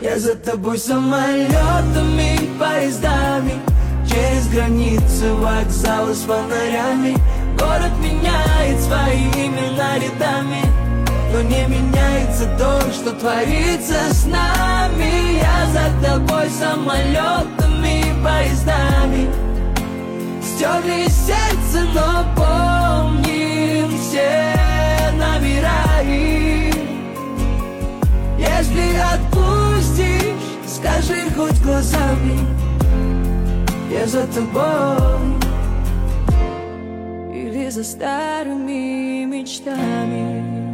Я за тобой самолетами, поездами, через границы, вокзалы с фонарями. Город меняет свои имена рядами, но не меняется то, что творится с нами. Я за тобой самолетами, поездами, стерли из сердца, но помним все номера их. Если отпустишь, скажи хоть глазами, я за тобой. Или за старыми мечтами.